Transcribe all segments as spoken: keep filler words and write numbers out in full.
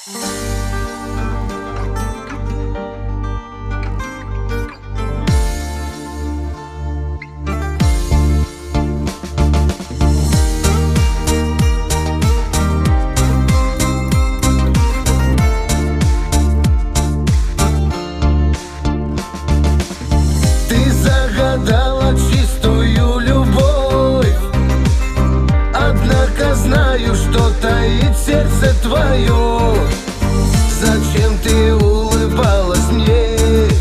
Ты загадала чистую любовь, однако знаю, что таит сердце твое. Зачем ты улыбалась мне?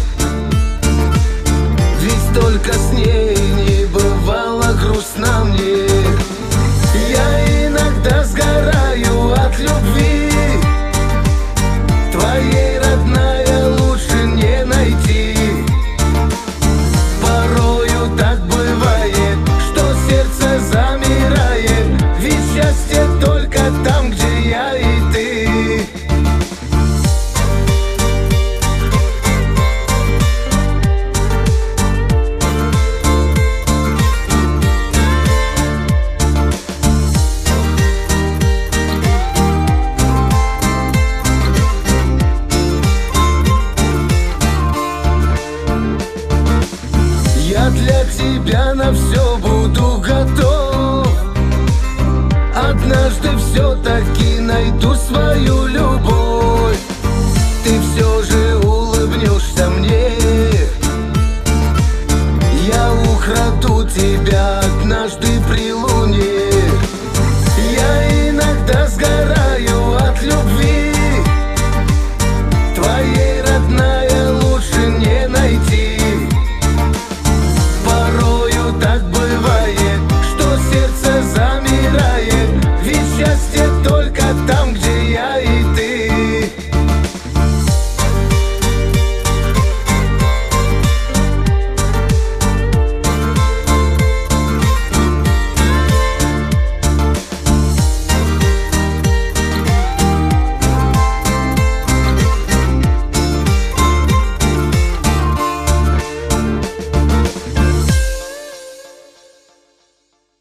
Ведь только с ней не бывало грустно мне. Я иногда сгораю от любви, твоей, родная, лучше не найти. Порою так бывает, что сердце замирает, ведь счастье только там, где я и ты. Я для тебя на все буду готов. Однажды все-таки найду свою любовь.